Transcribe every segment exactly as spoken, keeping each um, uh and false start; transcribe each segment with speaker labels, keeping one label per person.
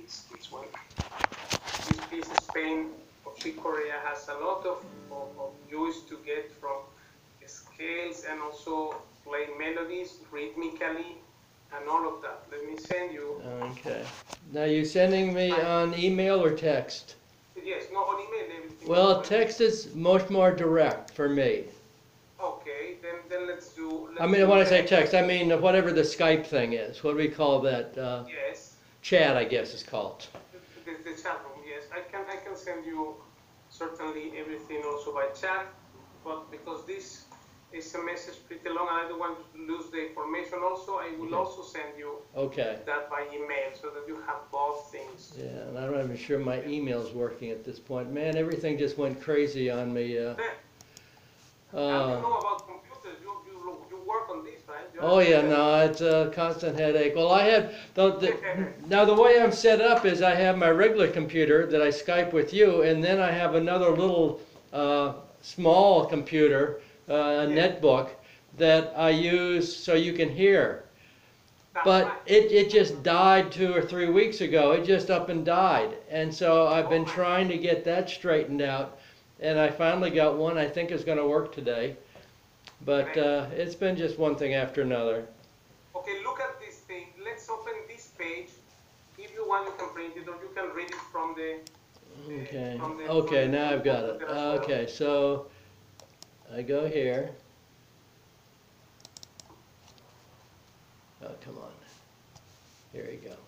Speaker 1: piece, this one. This piece, Spain of Chicoria, has a lot of, of, of use to get from scales and also play melodies rhythmically and all of that. Let me send you.
Speaker 2: Okay. Now you sending me on email or text?
Speaker 1: Yes, no, on email everything.
Speaker 2: Well, text is much more direct for me.
Speaker 1: Okay, then then let's do. Let's
Speaker 2: I mean,
Speaker 1: do
Speaker 2: when I say
Speaker 1: text.
Speaker 2: text, I mean whatever the Skype thing is. What do we call that? Uh,
Speaker 1: Yes.
Speaker 2: chat, I guess it's called.
Speaker 1: The, the chat room, yes. I can I can send you certainly everything also by chat, but because this is a message pretty long and I don't want to lose the information also, I will
Speaker 2: Okay.
Speaker 1: also send you
Speaker 2: Okay.
Speaker 1: that by email so that you have both things.
Speaker 2: Yeah, and I'm not even sure my email's working at this point. Man, everything just went crazy on me. Uh,
Speaker 1: How do
Speaker 2: uh,
Speaker 1: you know about computers? You, you, you work on this, right? You
Speaker 2: oh yeah,
Speaker 1: understand
Speaker 2: no, it's a constant headache. Well, I have, the, the, now the way I'm set up is I have my regular computer that I Skype with you, and then I have another little uh, small computer, uh, a
Speaker 1: Yeah.
Speaker 2: netbook, that I use so you can hear.
Speaker 1: That's
Speaker 2: But
Speaker 1: right.
Speaker 2: it, it just died two or three weeks ago. It just up and died. And so I've been
Speaker 1: Oh my.
Speaker 2: trying to get that straightened out. And I finally got one I think is going to work today. But uh, it's been just one thing after another.
Speaker 1: Okay, look at this thing. Let's open this page. If you want, you can print it or you can read it from the. Uh,
Speaker 2: Okay.
Speaker 1: from the
Speaker 2: Okay,
Speaker 1: from the
Speaker 2: now I've got it.
Speaker 1: computer as well.
Speaker 2: Okay, so I go here. Oh, come on. Here we go.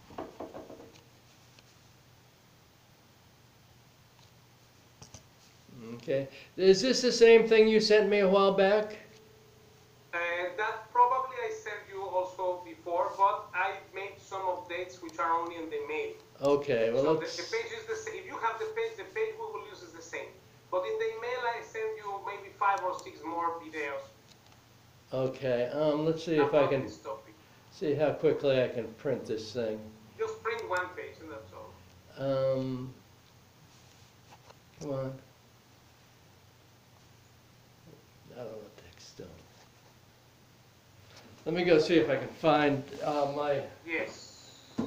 Speaker 2: Okay. Is this the same thing you sent me a while back?
Speaker 1: Uh, that probably I sent you also before, but I made some updates which are only in the mail.
Speaker 2: Okay, well,
Speaker 1: so
Speaker 2: let's...
Speaker 1: the, the page is the same. If you have the page, the page we will use is the same. But in the email, I send you maybe five or six more videos.
Speaker 2: Okay, um, let's see if I can
Speaker 1: This topic.
Speaker 2: see how quickly I can print this thing.
Speaker 1: Just print one page and that's all.
Speaker 2: Um, come on. I don't know what the heck's doing. Let me go see if I can find uh, my...
Speaker 1: Yes.
Speaker 2: Uh,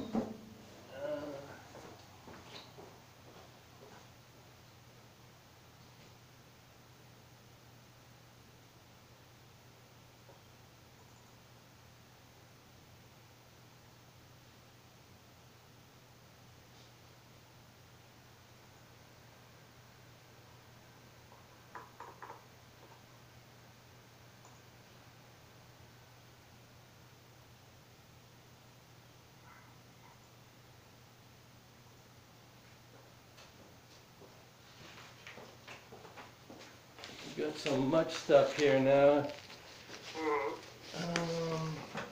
Speaker 2: got so much stuff here now.
Speaker 1: Mm-hmm.
Speaker 2: Um,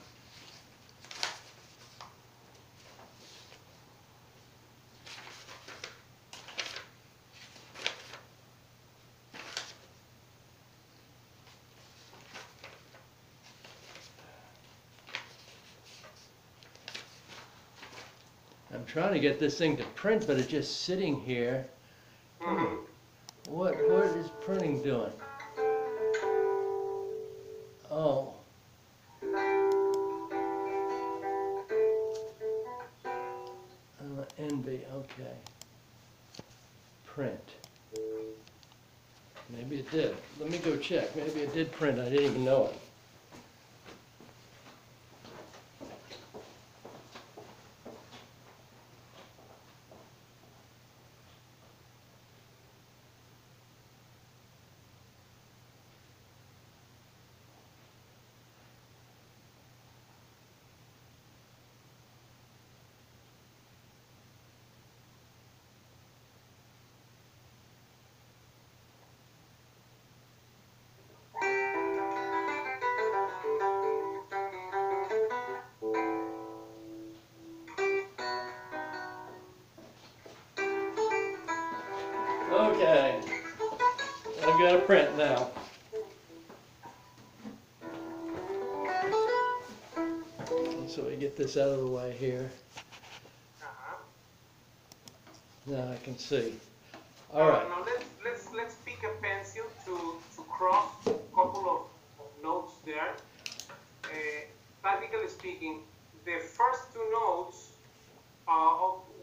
Speaker 2: I'm trying to get this thing to print, but it's just sitting here.
Speaker 1: Mm-hmm.
Speaker 2: What, what is printing doing? Oh. Uh, N B, okay. Print. Maybe it did. Let me go check. Maybe it did print. I didn't even know it. Okay. I've got a print now. So we get this out of the way here.
Speaker 1: Uh-huh.
Speaker 2: Now I can see. All right.
Speaker 1: Uh, now let's let's let's pick a pencil to to cross a couple of, of notes there. Uh, practically speaking, the first two notes uh, of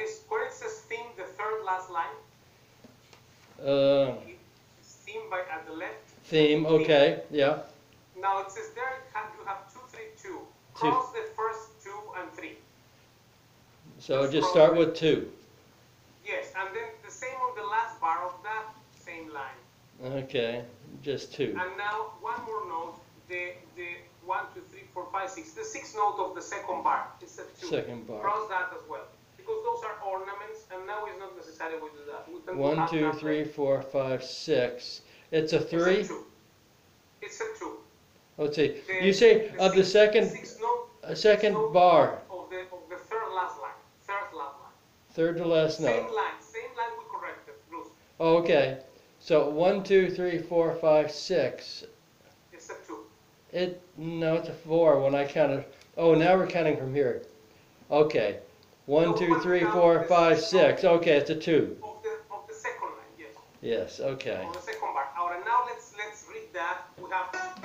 Speaker 1: says, where it says theme, the third last line,
Speaker 2: Uh,
Speaker 1: it's theme by at the left.
Speaker 2: theme, okay, yeah.
Speaker 1: Now it says there you have two, three, two. Cross the first two and three.
Speaker 2: So just start with two.
Speaker 1: Yes, and then the same on the last bar of that same line.
Speaker 2: Okay, just two.
Speaker 1: And now one more note, the the one, two, three, four, five, six. The sixth note of the second bar is a two.
Speaker 2: Second bar.
Speaker 1: Cross that as well. Because those are ornaments, and now it's not necessary we do that. We can do
Speaker 2: One,
Speaker 1: half
Speaker 2: two,
Speaker 1: that
Speaker 2: three,
Speaker 1: later.
Speaker 2: four, five, six. It's a three?
Speaker 1: It's a two. It's a two.
Speaker 2: Let's see.
Speaker 1: The-
Speaker 2: You say
Speaker 1: the
Speaker 2: of the
Speaker 1: sixth-
Speaker 2: second,
Speaker 1: sixth note,
Speaker 2: a second
Speaker 1: note
Speaker 2: bar,
Speaker 1: Of the, of the third last line. Third last line.
Speaker 2: third to last
Speaker 1: Same
Speaker 2: note.
Speaker 1: line, same line we corrected, Bruce.
Speaker 2: Okay, so one, two, three, four, five, six.
Speaker 1: It's a two.
Speaker 2: It, no, it's a four when I counted. Oh, now we're counting from here. Okay, one,
Speaker 1: No,
Speaker 2: two,
Speaker 1: but
Speaker 2: three,
Speaker 1: now
Speaker 2: four,
Speaker 1: this
Speaker 2: five,
Speaker 1: is
Speaker 2: six. Okay, it's a two.
Speaker 1: Of the of the second line, yes.
Speaker 2: Yes, okay.
Speaker 1: Of the second bar. Now, now let's let's read that. We have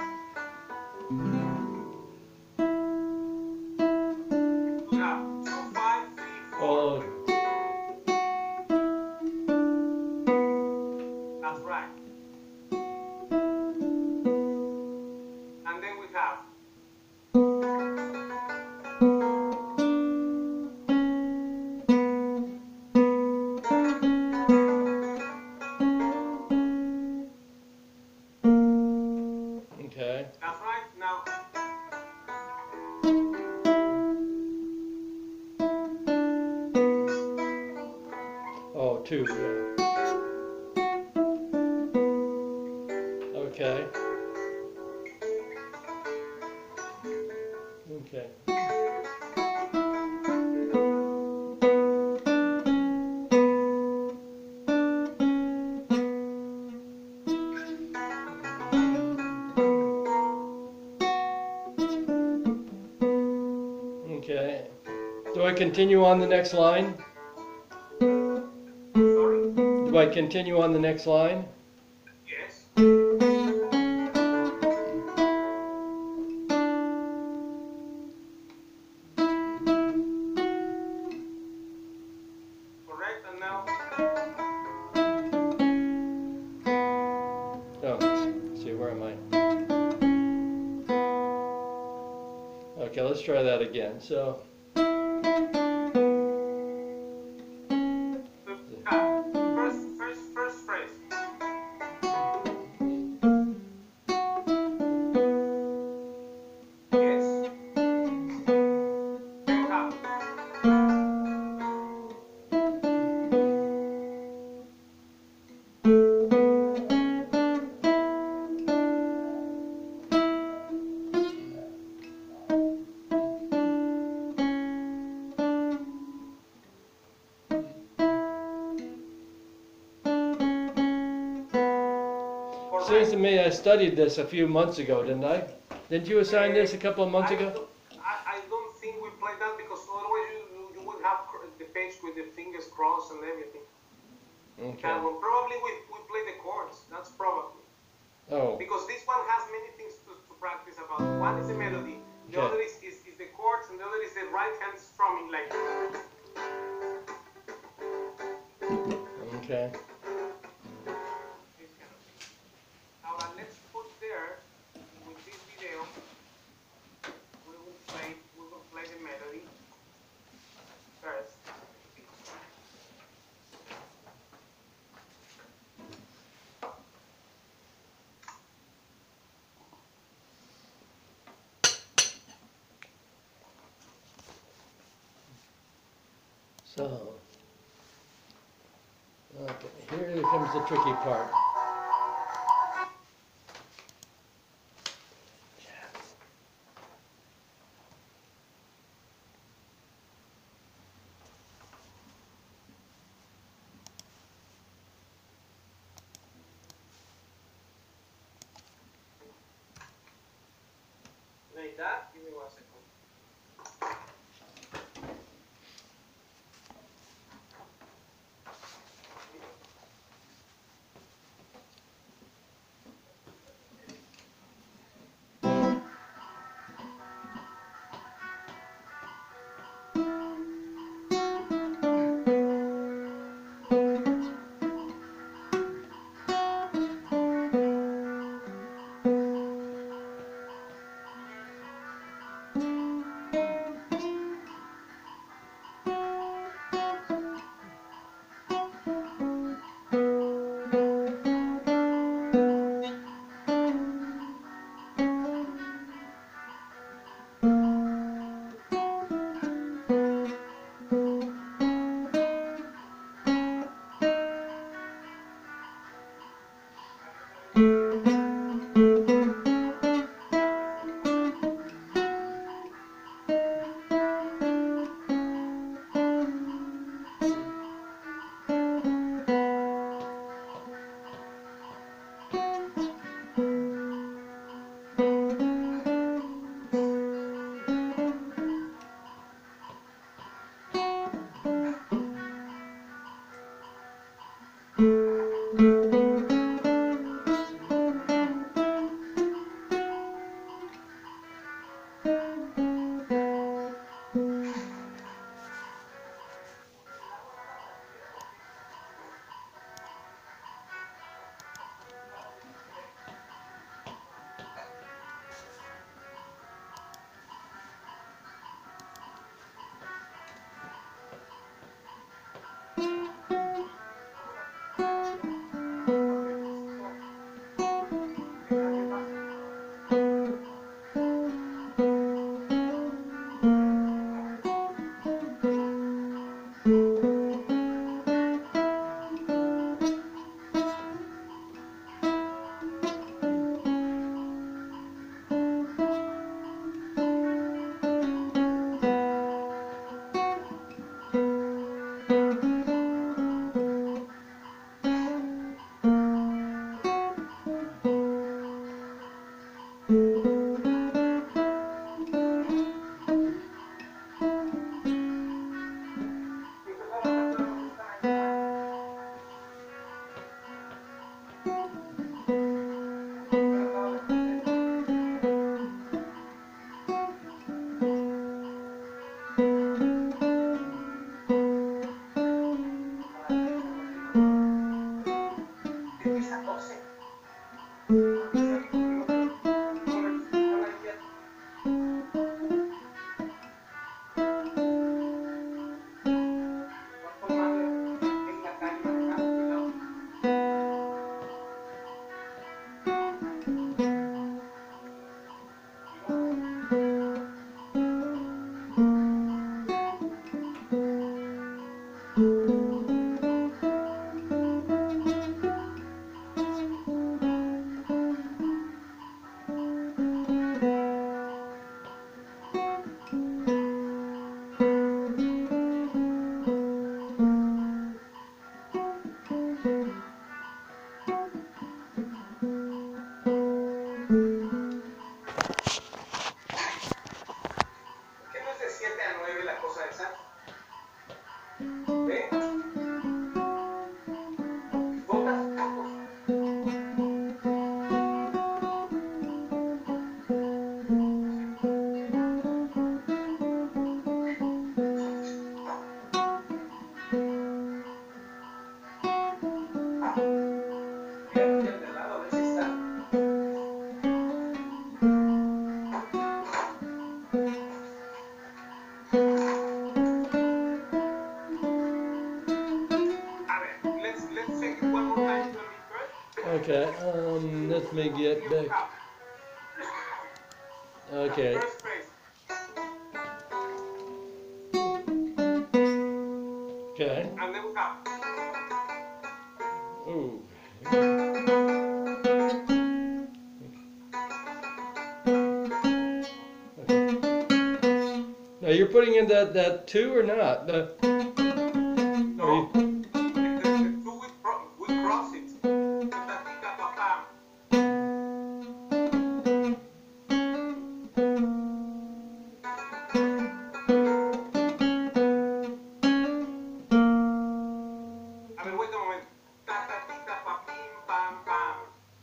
Speaker 1: we have two, five, three, four.
Speaker 2: Oh,
Speaker 1: That's right. And then we have
Speaker 2: okay.
Speaker 1: that's right. Now
Speaker 2: Oh, two, yeah. Okay. Okay. Okay. Do I continue on the next line?
Speaker 1: sorry.
Speaker 2: Do I continue on the next line?
Speaker 1: Yes. Correct. And now
Speaker 2: Oh, let's see, where am I? Okay, let's try that again. So,
Speaker 1: ah, first first first phrase. Yes. Second half.
Speaker 2: seems to me I studied this a few months ago, didn't I? Didn't you assign this a couple of months
Speaker 1: I
Speaker 2: ago?
Speaker 1: don't- I, I don't think we played that because otherwise you, you would have cr- the page with the fingers crossed and everything.
Speaker 2: Okay.
Speaker 1: That one. Probably we, we play the chords. That's probably.
Speaker 2: Oh,
Speaker 1: Because this one has many things to, to practice about. One is the melody, the
Speaker 2: Okay.
Speaker 1: other is, is, is the chords, and the other is the right hand strumming like.
Speaker 2: okay.
Speaker 1: This kind of thing. Now uh, let's put there with this video. We will play. We will play the melody first.
Speaker 2: So, okay, here comes the tricky part.
Speaker 1: Like that. Give me one second.
Speaker 2: Let me get
Speaker 1: Okay, look
Speaker 2: back.
Speaker 1: up.
Speaker 2: Okay.
Speaker 1: First phrase.
Speaker 2: Okay.
Speaker 1: And then look up.
Speaker 2: Ooh. Now you're putting in that, that two or not? The,
Speaker 1: No.
Speaker 2: are you,
Speaker 1: The, the two we, cro- we cross it. Ta-ta-ti-ta-pa-pam. A ver, wait a moment. Ta-ta-ti-ta-pa-pim-pam-pam.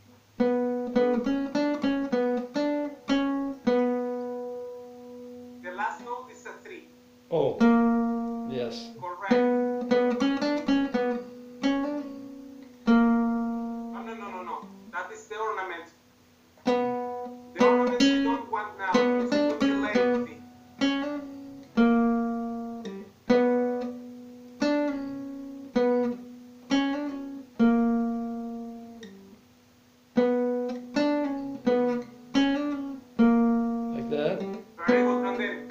Speaker 1: The last note is a three.
Speaker 2: oh, yes.
Speaker 1: Correct. No, no, no, no, no. That is the ornament. The ornament we don't want now. It's too lengthy.
Speaker 2: Like that?
Speaker 1: Very good. And then.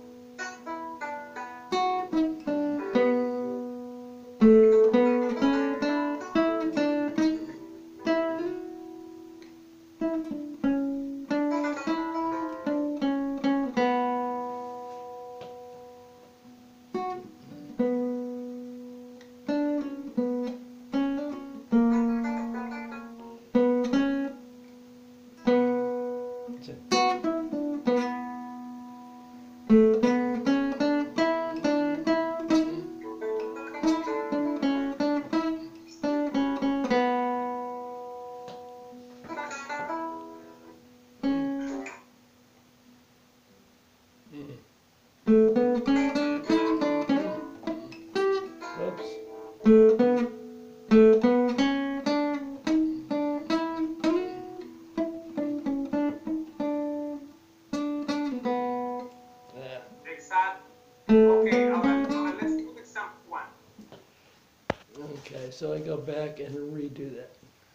Speaker 2: That's it. Oops. Yeah.
Speaker 1: Exact. Okay, now, then- now then let's do example one.
Speaker 2: Okay, so I go back and redo that.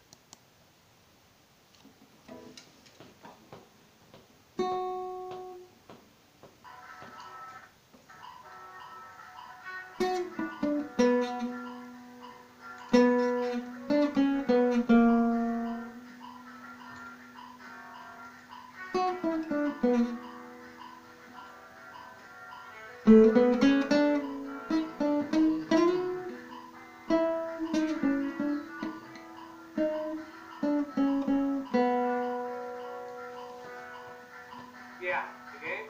Speaker 1: Yeah, again.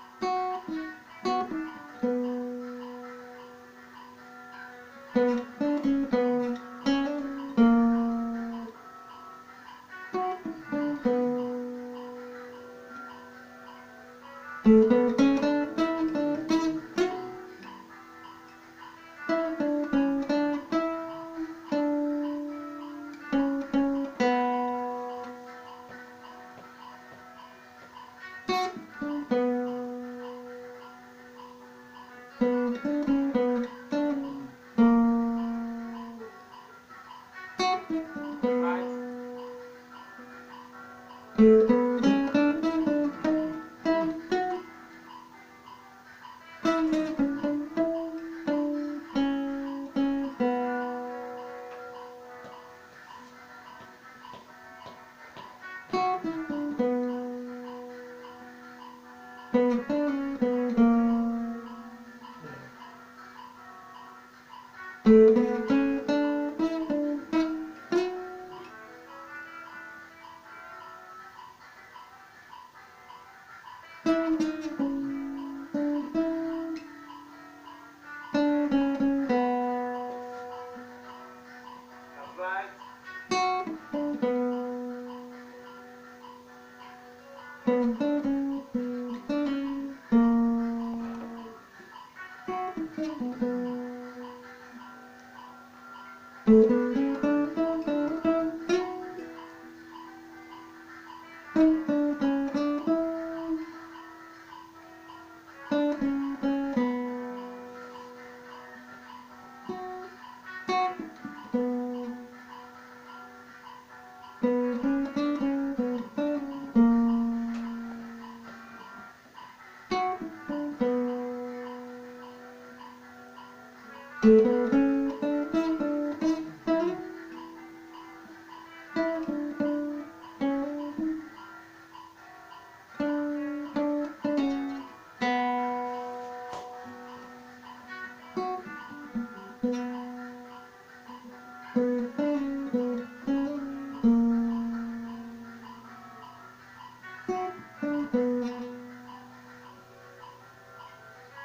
Speaker 1: Right. That's right.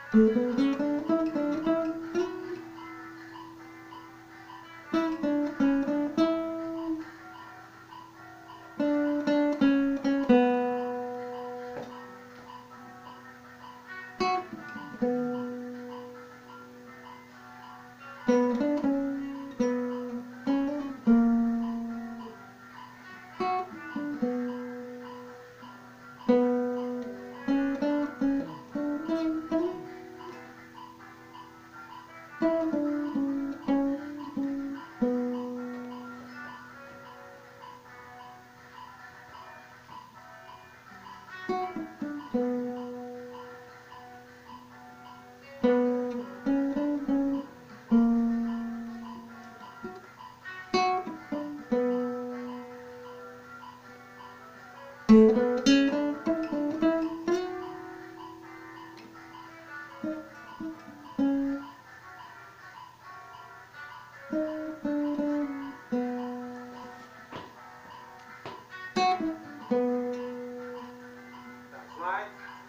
Speaker 1: That's right.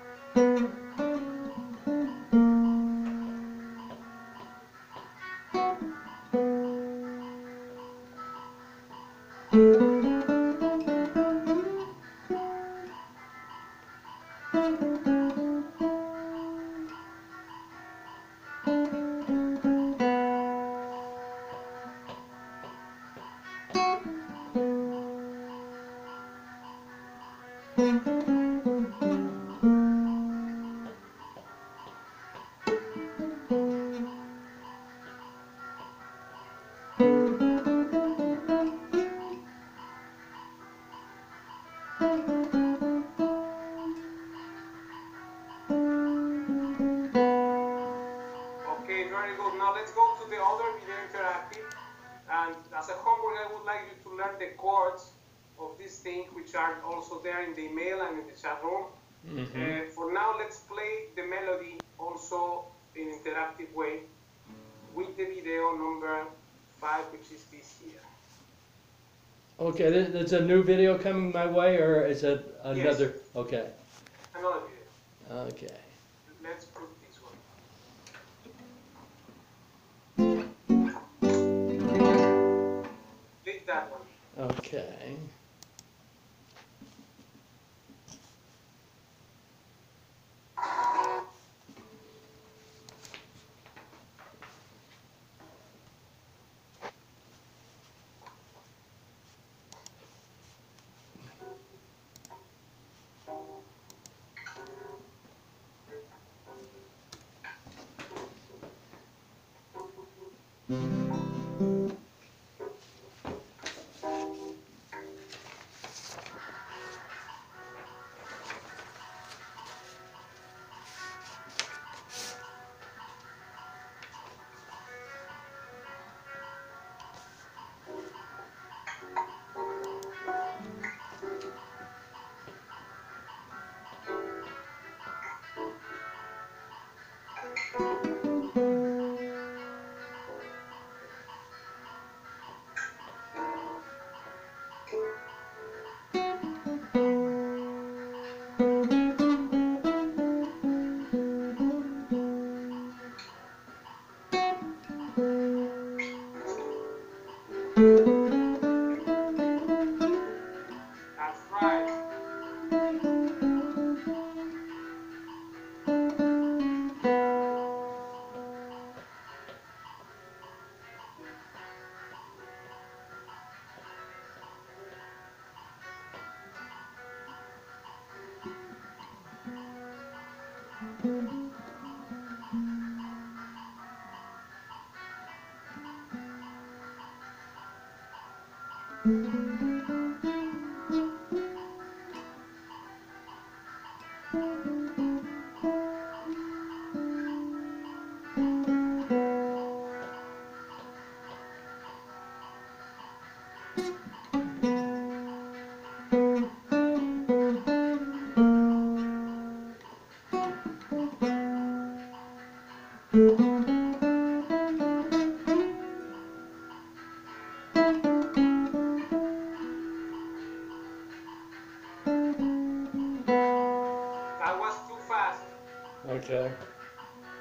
Speaker 1: Okay, very good. Now let's go to the other video interactive. And as a homework, I would like you to learn the chords of this thing, which are also there in the email and in the chat room.
Speaker 2: Mm-hmm.
Speaker 1: Uh, for now, let's play the melody also in interactive way with the video number five, which is this here.
Speaker 2: Okay, there- there's a new video coming my way, or is it another? Okay,
Speaker 1: Another video.
Speaker 2: okay.
Speaker 1: Let's put this one. Click that one.
Speaker 2: Okay.
Speaker 1: That's right. That was too fast.
Speaker 2: Okay.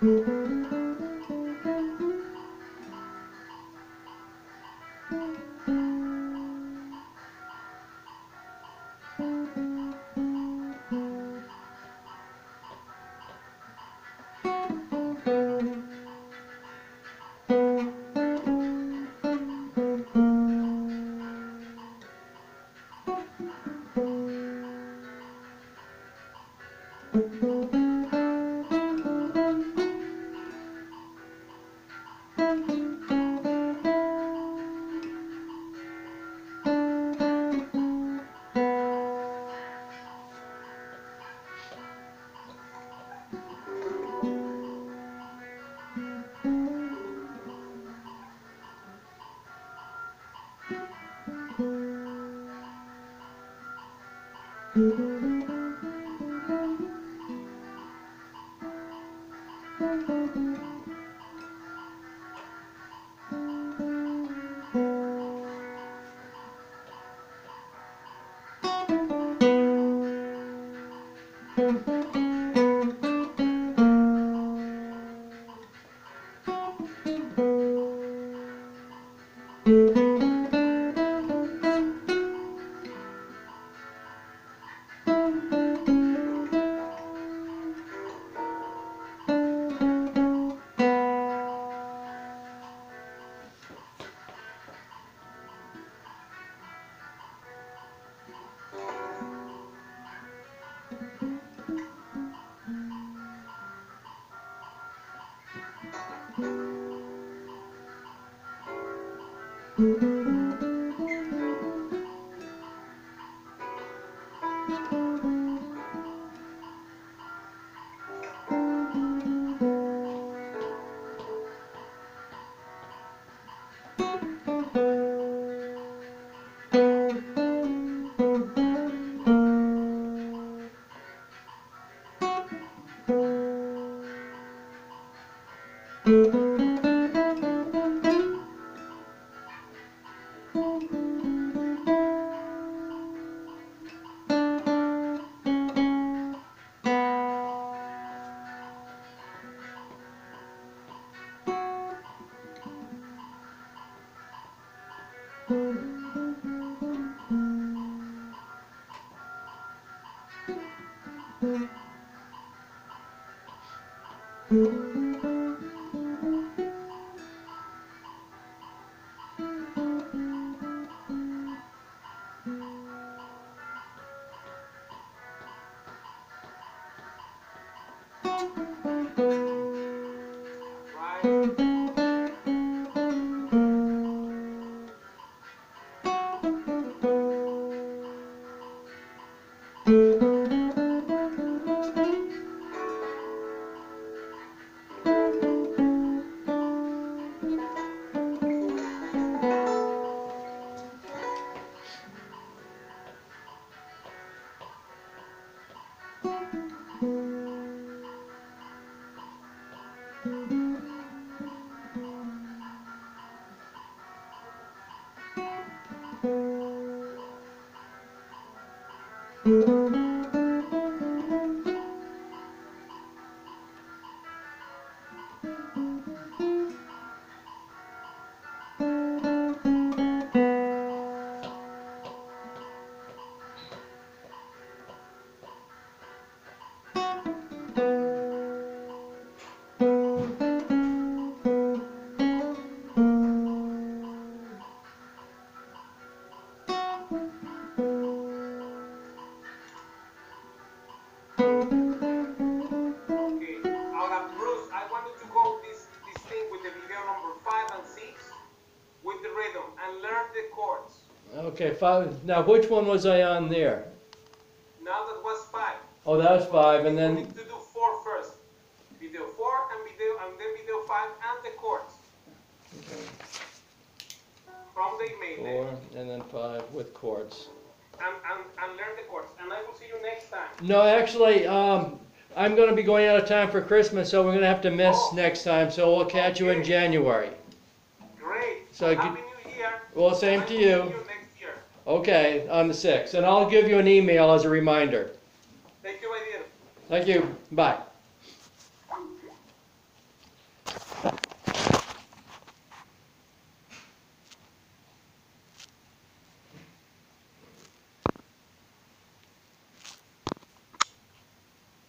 Speaker 2: Okay, five. Now, which one was I on there?
Speaker 1: Now that was five.
Speaker 2: Oh, that was five, and then.
Speaker 1: We need to do four first. Video four and video and then video five and the chords.
Speaker 2: Okay.
Speaker 1: From the email.
Speaker 2: Four and then five with chords.
Speaker 1: And, and and learn the chords. And I will see you next time.
Speaker 2: No, actually, um, I'm going to be going out of time for Christmas, so we're going to have to miss oh. next time. So we'll catch okay. you in January.
Speaker 1: Great.
Speaker 2: So
Speaker 1: Happy New Year.
Speaker 2: Well, same to you.
Speaker 1: See you next year.
Speaker 2: Okay, on the sixth, and I'll give you an email as a reminder.
Speaker 1: Thank you, my dear.
Speaker 2: Thank you. Bye.